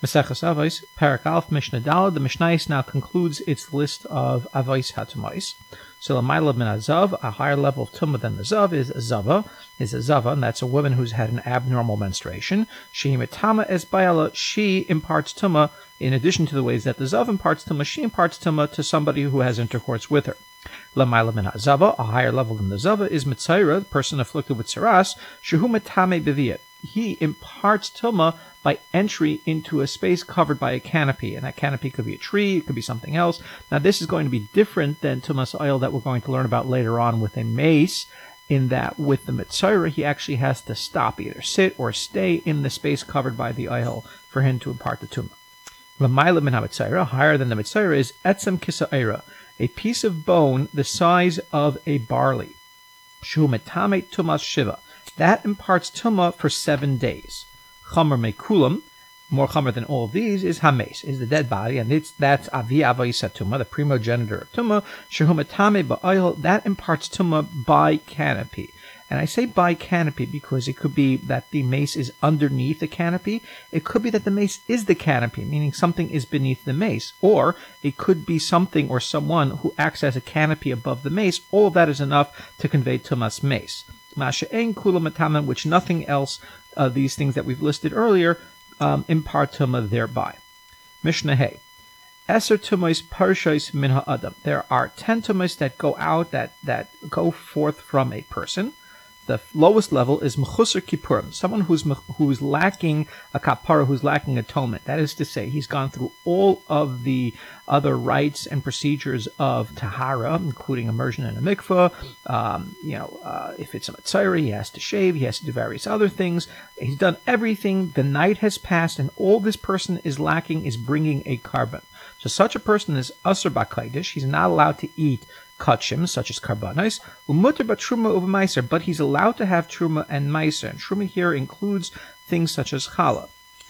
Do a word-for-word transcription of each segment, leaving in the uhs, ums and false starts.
Maseches Avos, Parak Aleph, Mishnah Daled. The Mishnayos now concludes its list of Avos HaTumais. So L'mayla min Azav, a higher level of Tumah than the Zav, is a Zava, is a Zava, and that's a woman who's had an abnormal menstruation. She Mitama es Bayala, she imparts Tumah, in addition to the ways that the Zav imparts Tumah, she imparts Tumah to somebody who has intercourse with her. L'mayla min Azava, a higher level than the Zava, is Mitzaira, the person afflicted with Saras, Shehu Mitame Beviyat. He imparts Tumah by entry into a space covered by a canopy, and that canopy could be a tree, it could be something else. Now this is going to be different than Tumas oil that we're going to learn about later on with a mace, in that with the Mitzayra he actually has to stop, either sit or stay in the space covered by the oil for him to impart the Tumah. L'mayla min ha-Mitzayra, higher than the Mitzayra, is Etzem Kisa'ira, a piece of bone the size of a barley. Shu Metame Tumas Shiva, that imparts Tumah for seven days. Chamer mekulam, more chamer than all of these, is hames, is the dead body, and it's that's avi avayisa tumah, the primogenitor of tumah. Shehu matame ba'oil, that imparts tumah by canopy. And I say by canopy because it could be that the mace is underneath the canopy. It could be that the mace is the canopy, meaning something is beneath the mace. Or it could be something or someone who acts as a canopy above the mace. All of that is enough to convey tumah's mace. Masha'en kula matamen, which nothing else of uh, these things that we've listed earlier um, impart tumah thereby. Mishnah Hey. Eser tumos parshos min ha'adam. There are ten tumos that go out, that, that go forth from a person. The lowest level is mechusar kippurim, someone who's who's lacking a kapara, who's lacking atonement. That is to say, he's gone through all of the other rites and procedures of tahara, including immersion in a mikveh. Um, you know, uh, if it's a mitzayra, he has to shave, he has to do various other things. He's done everything. The night has passed, and all this person is lacking is bringing a carbon. So such a person is asur b'kaidish. He's not allowed to eat kachim, such as karbanos, umuter b'truma uva meiser, but he's allowed to have truma and meiser. And truma here includes things such as challah.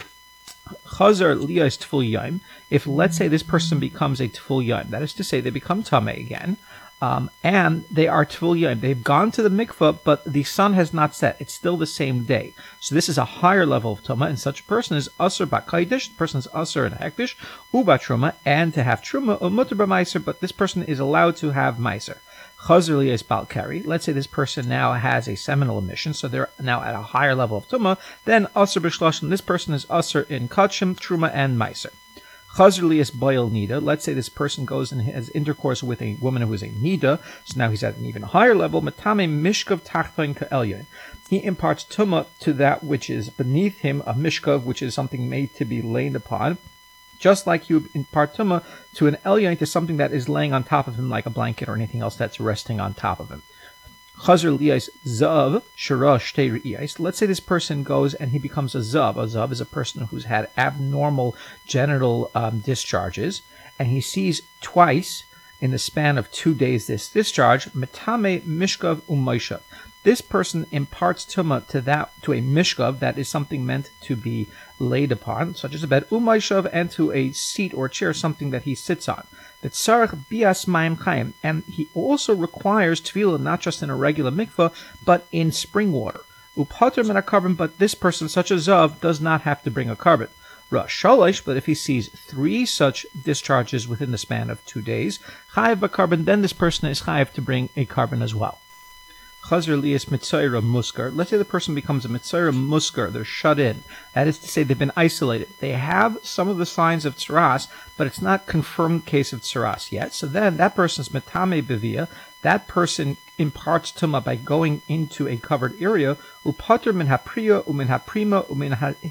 Chazar liyos tful yom. If, let's say, this person becomes a tful yom, that is to say, they become tameh again, um, and they are tful yom. They've gone to the mikveh, but the sun has not set. It's still the same day. So this is a higher level of tameh, and such a person is asur b'kaidish. The person is asur in hektish, uba truma, and to have truma, umuter b'meiser, but this person is allowed to have meiser. Chazar liyos balkari. Let's say this person now has a seminal emission, so they're now at a higher level of tumah. Then asur b'shloshim. This person is asur in kachim, truma, and meiser. Chazar liyos boil nida. Let's say this person goes and has intercourse with a woman who is a nida, so now he's at an even higher level. Matame mishkav tachton ka'elyon. He imparts tumah to that which is beneath him, a mishkav, which is something made to be laid upon. Just like you impart tumah to an elyon, to something that is laying on top of him, like a blanket or anything else that's resting on top of him. Chazar liyos zav shara shtei re'iyos. Let's say this person goes and he becomes a zav. A zav is a person who's had abnormal genital um, discharges, and he sees twice in the span of two days this discharge. Metame mishkav u'moishav. This person imparts tumah to that to a mishkav, that is something meant to be laid upon, such as a bed, u'moishav, and to a seat or chair, something that he sits on. V'tzarech bias mayim chayim, and he also requires tefillah not just in a regular mikveh, but in spring water. Upater min carbon, but this person, such as zav, does not have to bring a carbon. Rosh shalish, but if he sees three such discharges within the span of two days, chayiv b'carbon, then this person is chayiv to bring a carbon as well. Chazar liyos mitzayra muskar. Let's say the person becomes a mitzayra muskar. They're shut in. That is to say, they've been isolated. They have some of the signs of tsaras, but it's not confirmed case of tsaras yet. So then that person's metame bevia. That person imparts tumah by going into a covered area. Upater min hapriya umin haprima umin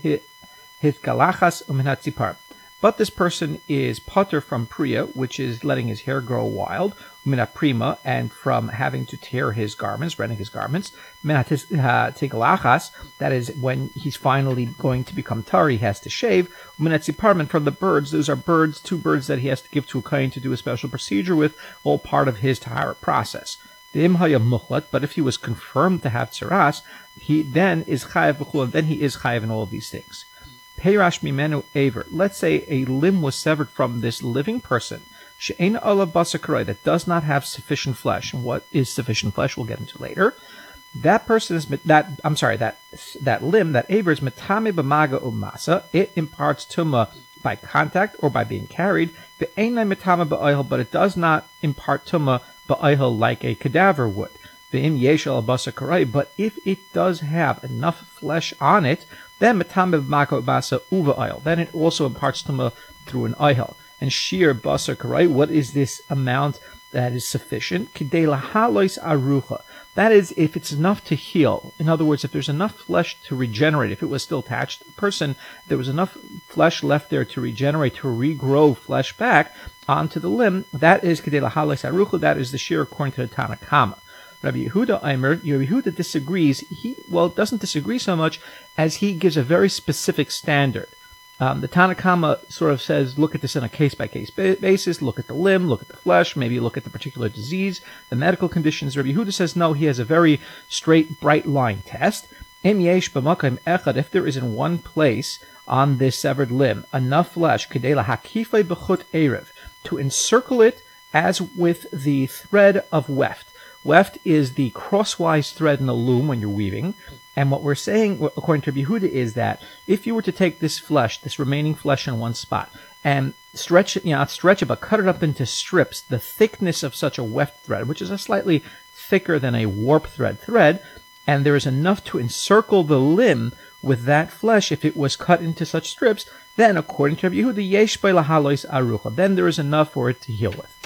hitgalachas umin hatzipar. But this person is pater from priya, which is letting his hair grow wild, mina prima, and from having to tear his garments, rending his garments, mina tigalachas, that is when he's finally going to become tar, he has to shave, mina tziparman, from the birds. Those are birds, two birds that he has to give to a kohen to do a special procedure with, all part of his tahara process. The imhaya muchlat, but if he was confirmed to have tsaras, he then is chayav b'chul, and then he is chayav in all of these things. Peirash mimenu aver. Let's say a limb was severed from this living person, she'ein ala basakarai, that does not have sufficient flesh. And what is sufficient flesh? We'll get into later. that person is that I'm sorry that that limb, that aver is metame b'maga umasa. It imparts tuma by contact or by being carried. The einay metame ba'oihel, but it does not impart tuma ba'oihel like a cadaver would. The im yeshal abasa karai, but if it does have enough flesh on it, then metame b'maga umasa uva oil. Then it also imparts tuma through an oihel. And sheer basar karai, what is this amount that is sufficient? Kidei lahalois arucha. That is, if it's enough to heal. In other words, if there's enough flesh to regenerate, if it was still attached to the person, there was enough flesh left there to regenerate, to regrow flesh back onto the limb, that is Kedei Lahales Arucha, that is the shear according to the Tanna Kama. Rabbi Yehuda Aimer, Rabbi Yehuda disagrees. He, well, doesn't disagree so much as he gives a very specific standard. Um, the Tanna Kama sort of says, look at this on a case-by-case basis, look at the limb, look at the flesh, maybe look at the particular disease, the medical conditions. Rabbi Yehuda says, no, he has a very straight, bright-line test. Em yesh b'makam echad, if there is in one place on this severed limb enough flesh, kedei lahakifei b'chut erev, to encircle it as with the thread of weft. Weft is the crosswise thread in the loom when you're weaving. And what we're saying, according to Rabbi Yehuda, is that if you were to take this flesh, this remaining flesh in one spot, and stretch it, you know, not stretch it, but cut it up into strips, the thickness of such a weft thread, which is a slightly thicker than a warp thread thread, and there is enough to encircle the limb with that flesh if it was cut into such strips, then according to Rabbi Yehuda, yesh by lahalois arucha, then there is enough for it to heal with.